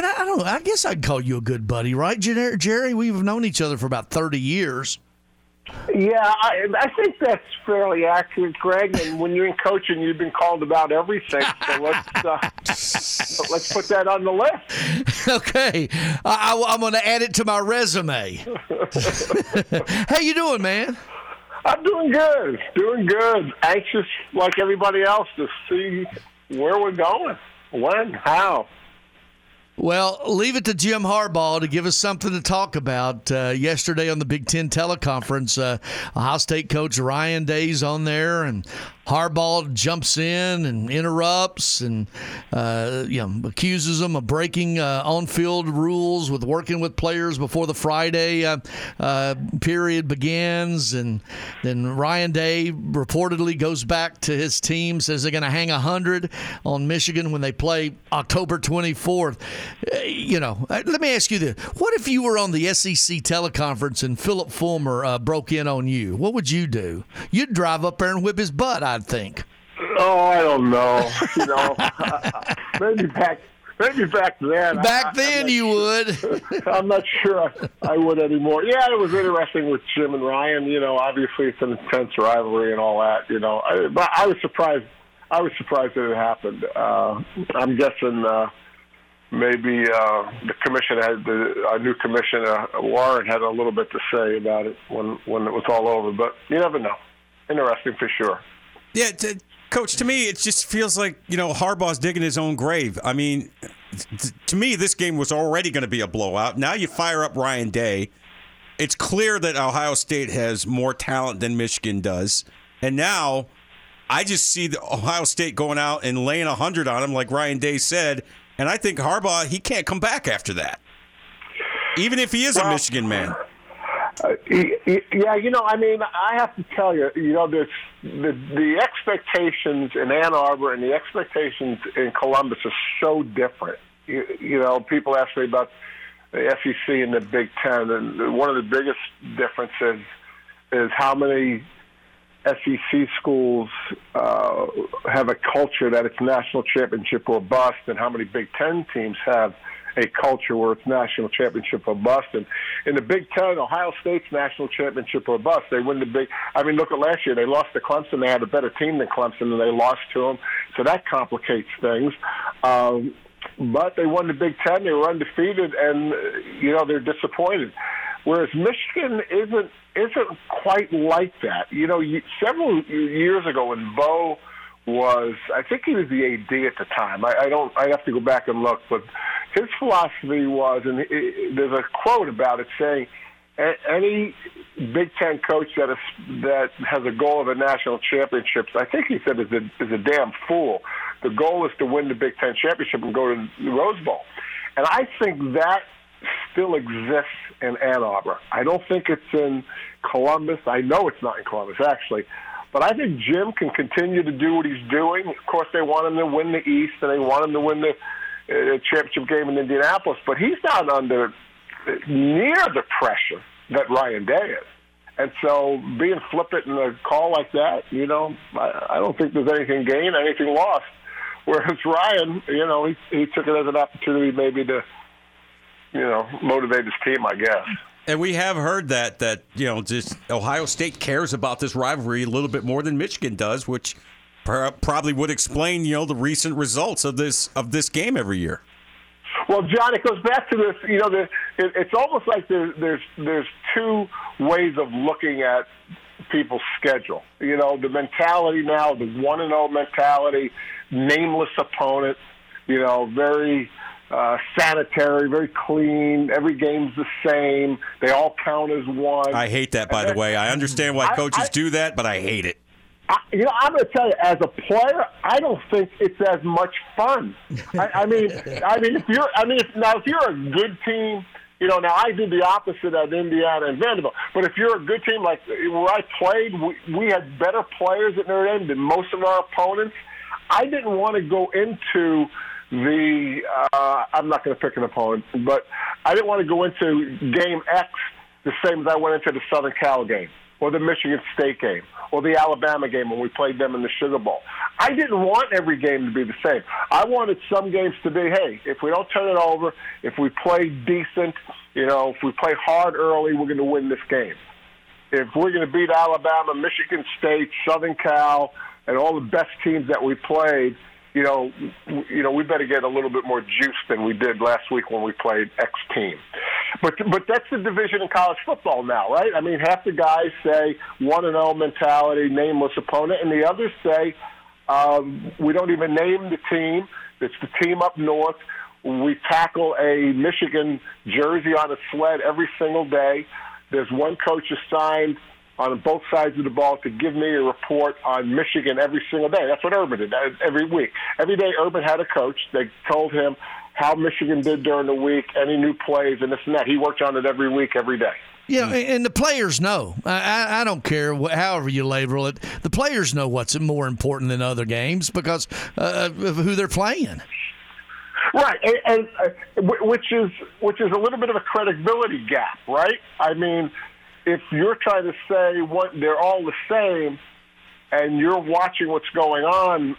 I don't know. I guess I'd call you a good buddy, right, Jerry? We've known each other for about 30 years. Yeah, I think that's fairly accurate, Greg. And when you're in coaching, you've been called about everything. So let's put that on the list. Okay, I'm going to add it to my resume. How you doing, man? I'm doing good. Anxious, like everybody else, to see where we're going, when, how. Well, leave it to Jim Harbaugh to give us something to talk about. Yesterday on the Big Ten teleconference, Ohio State coach Ryan Day's on there, and Harbaugh jumps in and interrupts and accuses them of breaking on-field rules with working with players before the Friday period begins. And then Ryan Day reportedly goes back to his team, says they're going to hang 100 on Michigan when they play October 24th. Let me ask you this. What if you were on the SEC teleconference and Philip Fulmer broke in on you? What would you do? You'd drive up there and whip his butt, I'd think. Oh, I don't know. Maybe back then. Back then you would. I'm not sure I would anymore. Yeah, it was interesting with Jim and Ryan. Obviously it's an intense rivalry and all that. But I was surprised. That it happened. I'm guessing maybe the commission our new commissioner Warren had a little bit to say about it when it was all over. But you never know. Interesting for sure. Yeah, Coach, to me, it just feels like, Harbaugh's digging his own grave. I mean, to me, this game was already going to be a blowout. Now you fire up Ryan Day. It's clear that Ohio State has more talent than Michigan does. And now I just see the Ohio State going out and laying 100 on him, like Ryan Day said. And I think Harbaugh, he can't come back after that, even if he is a Michigan man. Yeah, I have to tell you, the expectations in Ann Arbor and the expectations in Columbus are so different. People ask me about the SEC and the Big Ten, and one of the biggest differences is how many SEC schools have a culture that it's national championship or bust, and how many Big Ten teams have a culture where it's national championship or bust. And in the Big Ten, Ohio State's national championship or bust. They win look at last year. They lost to Clemson. They had a better team than Clemson, and they lost to them. So that complicates things. But they won the Big Ten. They were undefeated, and, they're disappointed. Whereas Michigan isn't quite like that. Several years ago when Bo I think he was the AD at the time. I have to go back and look, but his philosophy was, and there's a quote about it saying, any Big Ten coach that has a goal of a national championship, I think he said, is a damn fool. The goal is to win the Big Ten championship and go to the Rose Bowl. And I think that still exists in Ann Arbor. I don't think it's in Columbus. I know it's not in Columbus, actually. But I think Jim can continue to do what he's doing. Of course, they want him to win the East, and they want him to win the championship game in Indianapolis. But he's not under near the pressure that Ryan Day is. And so being flippant in a call like that, I don't think there's anything gained, anything lost. Whereas Ryan, he took it as an opportunity maybe to, motivate his team, I guess. And we have heard that just Ohio State cares about this rivalry a little bit more than Michigan does, which probably would explain, the recent results of this game every year. Well, John, it goes back to this. It's almost like there's two ways of looking at people's schedule. The mentality now, the 1-0 mentality, nameless opponent. Very sanitary, very clean. Every game's the same. They all count as one. I hate that, by the way. I understand why coaches do that, but I hate it. I'm going to tell you, as a player, I don't think it's as much fun. If you're a good team, now I did the opposite at Indiana and Vanderbilt. But if you're a good team, like where I played, we had better players at Notre Dame than most of our opponents. I didn't want to go into I'm not going to pick an opponent, but I didn't want to go into game X the same as I went into the Southern Cal game. or the Michigan State game, or the Alabama game when we played them in the Sugar Bowl. I didn't want every game to be the same. I wanted some games to be, hey, if we don't turn it over, if we play decent, if we play hard early, we're going to win this game. If we're going to beat Alabama, Michigan State, Southern Cal, and all the best teams that we played, we better get a little bit more juice than we did last week when we played X team. But that's the division in college football now, right? I mean, half the guys say 1-0 mentality, nameless opponent, and the others say we don't even name the team. It's the team up north. We tackle a Michigan jersey on a sled every single day. There's one coach assigned on both sides of the ball to give me a report on Michigan every single day. That's what Urban did every week. Every day Urban had a coach. They told him how Michigan did during the week, any new plays, and this and that. He worked on it every week, every day. Yeah, and the players know. I don't care however you label it. The players know what's more important than other games because of who they're playing. Right, and which is a little bit of a credibility gap, right? I mean, if you're trying to say they're all the same, and you're watching what's going on,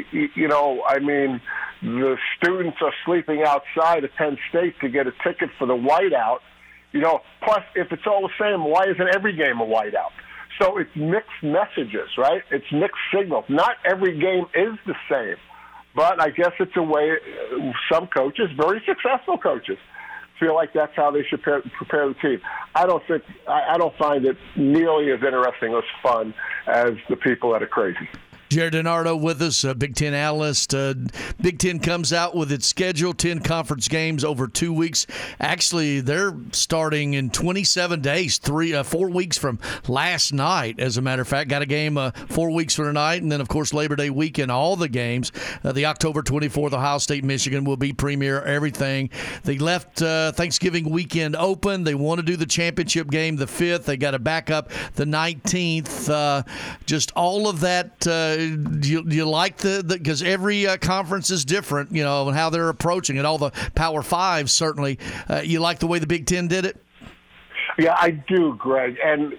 I mean, the students are sleeping outside at Penn State to get a ticket for the whiteout. Plus, if it's all the same, why isn't every game a whiteout? So it's mixed messages, right? It's mixed signals. Not every game is the same. But I guess it's a way some coaches, very successful coaches, feel like that's how they should prepare the team. I don't find it nearly as interesting or fun as the people that are crazy. Jared DiNardo with us, Big Ten analyst. Big Ten comes out with its schedule, 10 conference games over 2 weeks. Actually, they're starting in 27 days, 4 weeks from last night, as a matter of fact. Got a game 4 weeks from tonight, and then, of course, Labor Day weekend, all the games. The October 24th, Ohio State, Michigan will be premier, everything. They left Thanksgiving weekend open. They want to do the championship game the 5th. They got to back up the 19th. Just all of that. Do you like because every conference is different, and how they're approaching it. All the Power Fives, certainly. You like the way the Big Ten did it? Yeah, I do, Greg. And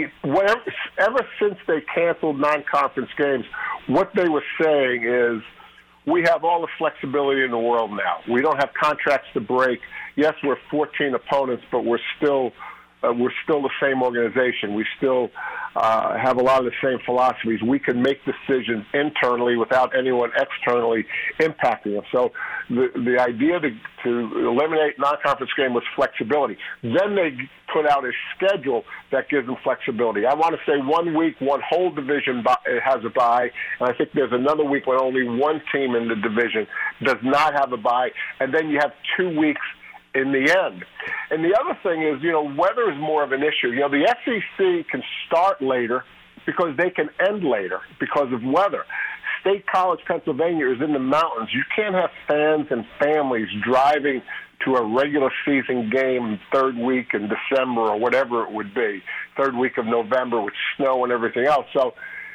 ever since they canceled non-conference games, what they were saying is we have all the flexibility in the world now. We don't have contracts to break. Yes, we're 14 opponents, but we're still the same organization. We still have a lot of the same philosophies. We can make decisions internally without anyone externally impacting them. So the idea to eliminate non-conference game was flexibility. Then they put out a schedule that gives them flexibility. I want to say 1 week, one whole division has a bye, and I think there's another week when only one team in the division does not have a bye, and then you have 2 weeks in the end. And the other thing is, weather is more of an issue. The SEC can start later because they can end later because of weather. State College, Pennsylvania is in the mountains. You can't have fans and families driving to a regular season game third week in December or whatever it would be, third week of November with snow and everything else. So,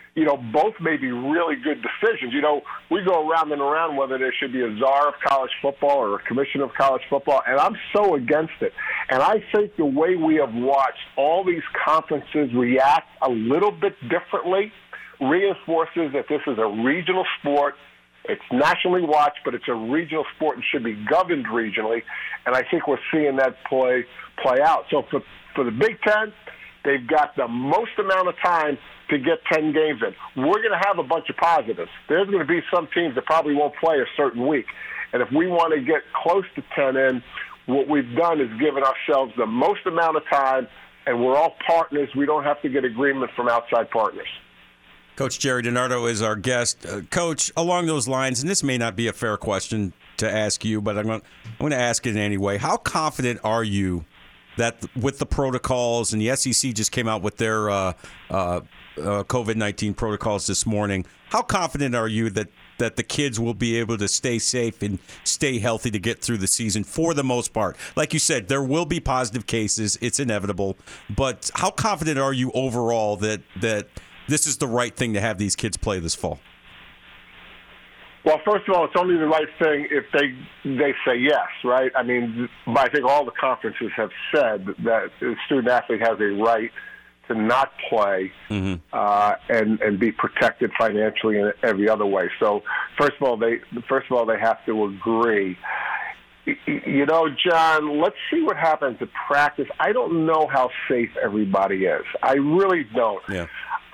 both may be really good decisions. We go around and around whether there should be a czar of college football or a commissioner of college football, and I'm so against it. And I think the way we have watched all these conferences react a little bit differently reinforces that this is a regional sport. It's nationally watched, but it's a regional sport and should be governed regionally. And I think we're seeing that play out. So for the Big Ten, they've got the most amount of time to get 10 games in. We're going to have a bunch of positives. There's going to be some teams that probably won't play a certain week. And if we want to get close to 10 in, what we've done is given ourselves the most amount of time, and we're all partners. We don't have to get agreement from outside partners. Coach Jerry DiNardo is our guest. Coach, along those lines, and this may not be a fair question to ask you, but I'm going to ask it anyway. How confident are you that with the protocols, and the SEC just came out with their COVID-19 protocols this morning, how confident are you that the kids will be able to stay safe and stay healthy to get through the season for the most part? Like you said, there will be positive cases. It's inevitable. But how confident are you overall that this is the right thing to have these kids play this fall? Well, first of all, it's only the right thing if they say yes, right? I mean, I think all the conferences have said that the student athlete has a right to not play and be protected financially in every other way. So first of all, they have to agree. You know, John, let's see what happens at practice. I don't know how safe everybody is. I really don't. Yeah.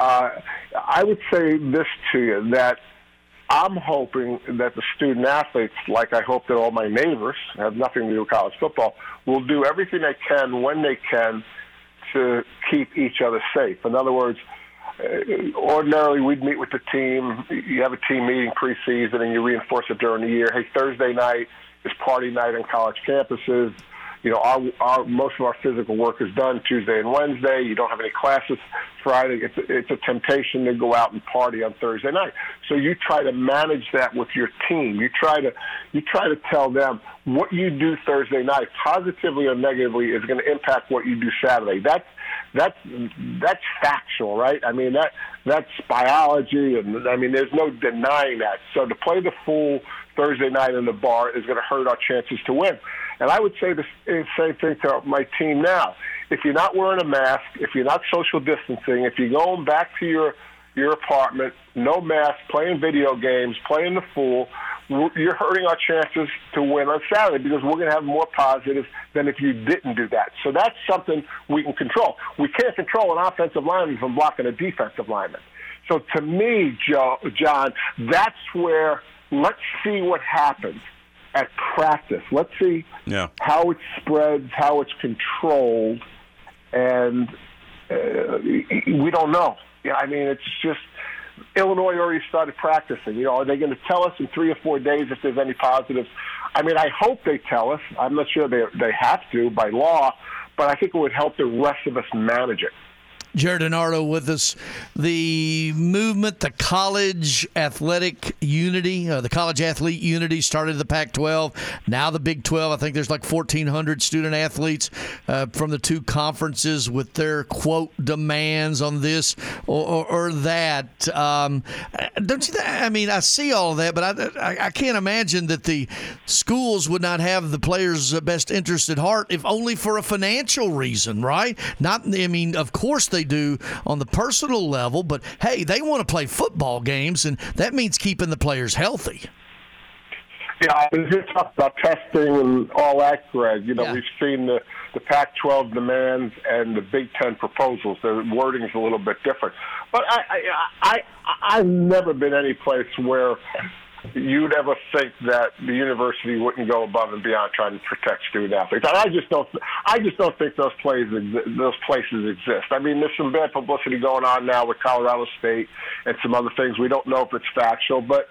I would say this to you, that I'm hoping that the student athletes, like I hope that all my neighbors, have nothing to do with college football, will do everything they can when they can to keep each other safe. In other words, ordinarily we'd meet with the team. You have a team meeting preseason and you reinforce it during the year. Hey, Thursday night is party night on college campuses. You know, our most of our physical work is done Tuesday and Wednesday. You don't have any classes Friday. It's a temptation to go out and party on Thursday night. So you try to manage that with your team. You try to tell them what you do Thursday night, positively or negatively, is going to impact what you do Saturday. That's factual, right? I mean, that's biology, and I mean, there's no denying that. So to play the fool Thursday night in the bar is going to hurt our chances to win. And I would say the same thing to my team now. If you're not wearing a mask, if you're not social distancing, if you're going back to your apartment, no mask, playing video games, playing the fool, you're hurting our chances to win on Saturday because we're going to have more positives than if you didn't do that. So that's something we can control. We can't control an offensive lineman from blocking a defensive lineman. So to me, John, that's where let's see what happens at practice. Let's see how it spreads, how it's controlled, and we don't know. Yeah, I mean, it's just Illinois already started practicing. You know, are they going to tell us in 3 or 4 days if there's any positives? I mean, I hope they tell us. I'm not sure they have to by law, but I think it would help the rest of us manage it. Jared DiNardo with us. The movement, the college athletic unity, the college athlete unity started the Pac-12. Now the Big 12. I think there's like 1,400 student athletes from the two conferences with their, quote, demands on this or that. Don't you think? I mean, I see all of that, but I can't imagine that the schools would not have the players' best interest at heart, if only for a financial reason, right? I mean, of course they do on the personal level, but hey, they want to play football games, and that means keeping the players healthy. Yeah, you talk about testing and all that, Greg. You know, we've seen the Pac-12 demands and the Big Ten proposals. The wording is a little bit different, but I've never been any place where you'd ever think that the university wouldn't go above and beyond trying to protect student athletes. And I just don't think those places exist. I mean, there's some bad publicity going on now with Colorado State and some other things. We don't know if it's factual, but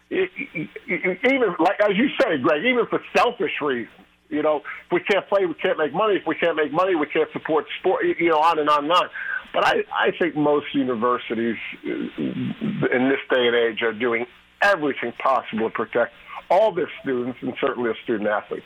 even like as you say, Greg, even for selfish reasons, you know, if we can't play, we can't make money. If we can't make money, we can't support sport. You know, on and on and on. But I think most universities in this day and age are doing everything possible to protect all their students and certainly their student athletes.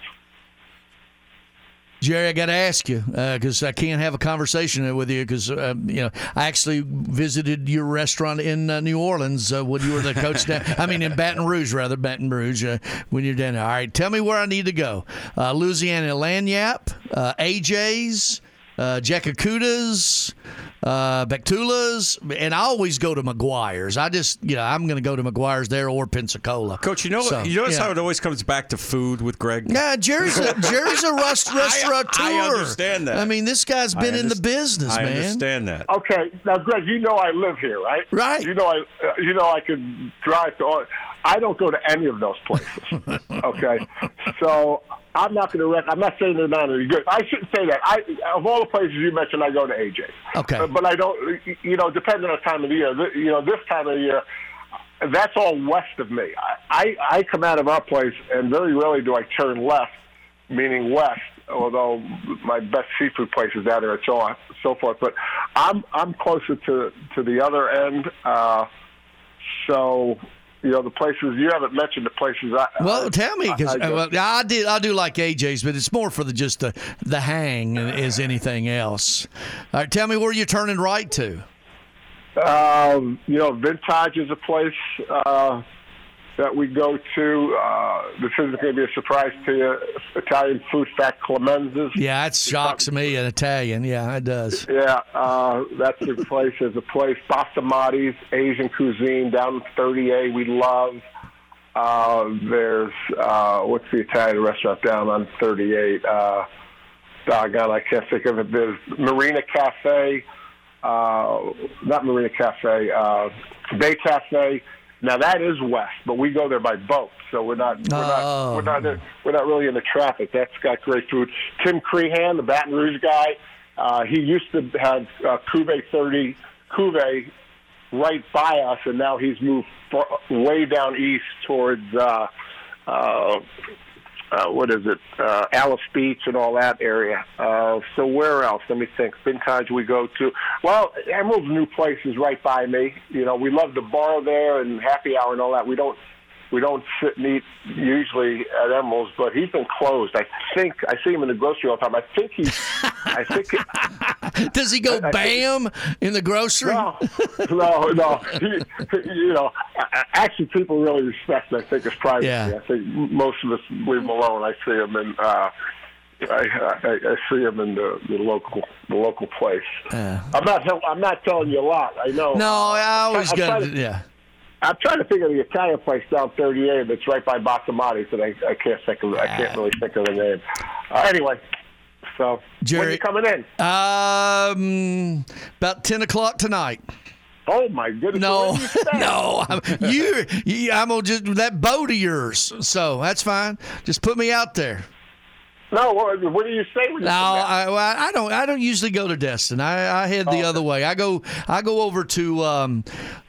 Jerry, I got to ask you because I can't have a conversation with you because you know, I actually visited your restaurant in New Orleans when you were the coach. In Baton Rouge, when you're down there. All right, tell me where I need to go. Louisiana Lagniappe, AJ's, Jack Acuda's, Bactula's, and I always go to McGuire's. I'm going to go to McGuire's there or Pensacola. Coach, you notice how it always comes back to food with Greg? Yeah, Jerry's a restaurateur. I understand that. I mean, this guy's been in the business, man. I understand that. Okay, now, Greg, you know I live here, right? Right. You know I could drive to all. I don't go to any of those places. Okay, so I'm not going to. I'm not saying they're not any good. I shouldn't say that. Of all the places you mentioned, I go to AJ's. Okay, but I don't. You know, depending on the time of the year. You know, this time of the year, that's all west of me. I come out of our place, and very rarely do I turn left, meaning west. Although my best seafood place is down there, and so on, so forth. But I'm closer to the other end. So. You know, the places you haven't mentioned, the places tell me, because I do like AJ's, but it's more for just the hang as anything else. All right, tell me where you're turning right to. You know, Vintage is a place that we go to. This isn't going to be a surprise to you. Italian Food Fact Clemenza's. Yeah, it shocks me in Italian. Yeah, it does. Yeah, that's the place. There's a place, Basmati's Asian cuisine down in 30A. We love. There's what's the Italian restaurant down on 38? Doggone, I can't think of it. There's Marina Cafe. Not Marina Cafe. Bay Cafe. Now that is west, but we go there by boat, so we're not really in the traffic. That's got great food. Tim Crehan, the Baton Rouge guy, he used to have Cuvée right by us, and now he's moved way down east towards Alice Beach and all that area. So where else? Let me think. Vintage we go to. Well, Emerald's new place is right by me. You know, we love to bar there and happy hour and all that. We don't sit and eat usually at Emerald's, but he's been closed. I think I see him in the grocery all the time. Does he go bam in the grocery? No. Actually, people really respect. I think his privacy. Yeah. I think most of us leave him alone. I see him in. I see him in the local place. I'm not telling you a lot. I know. No, I always got. Yeah. I'm trying to think of the Italian place down 38 that's right by Basmati's, and I can't think of. I can't really think of the name. Anyway, so Jerry, when are you coming in? About 10 o'clock tonight. Oh my goodness! No, I'm gonna just that boat of yours. So that's fine. Just put me out there. No, what do you say? When you I don't usually go to Destin. I head the other way. I go over to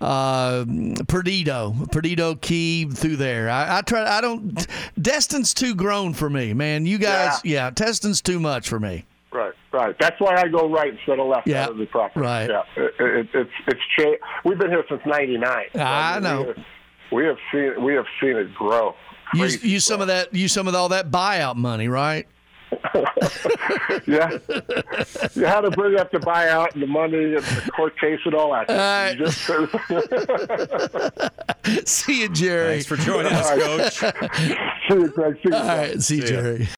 Perdido Key through there. I try. I don't. Destin's too grown for me, man. You guys, yeah. Destin's too much for me. Right. That's why I go right instead of left out of the property. Right. Yeah. It's changed. We've been here since '99. I know. We have seen it grow. Use some of all that buyout money, right? Yeah. You had to bring up the buyout and the money and the court case and all that. See you, Jerry. Thanks for joining us, Coach. See you, Greg. All right. See you, Jerry.